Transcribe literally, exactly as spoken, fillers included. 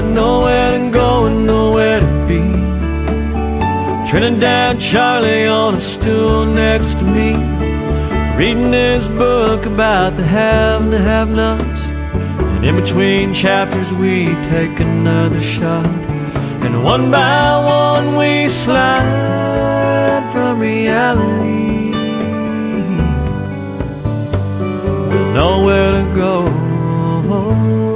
got nowhere to go and nowhere to be. Trinidad Charlie on a stool next to me, reading his book about the have and the have-nots. And in between chapters we take another shot, and one by one we slide from reality with nowhere to go.